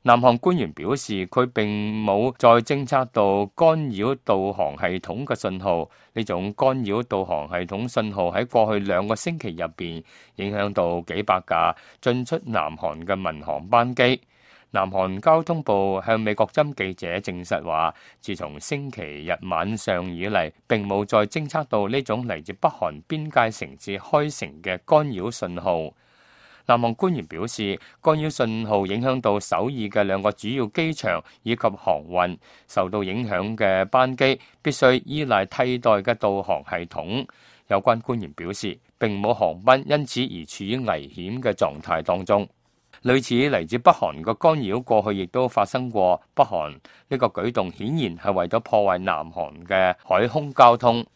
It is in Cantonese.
南韓官員表示，佢並冇在偵測到干擾導航系統嘅信號。呢種干擾導航系統信號喺過去2個星期入邊影響到幾百架進出南韓嘅民航班機。南韓交通部向美國針記者證實話，自從星期日晚上以嚟，並冇再偵測到呢種嚟自北韓邊界城市開城嘅干擾信號。南韓官員表示，干擾信號影響到首爾嘅2個主要機場以及航運，受到影響嘅班機必須依賴替代嘅導航系統。有關官員表示，並冇航班因此而處於危險嘅狀態當中。類似嚟自北韓嘅干擾過去亦都發生過，北韓呢個舉動顯然係為咗破壞南韓嘅海空交通。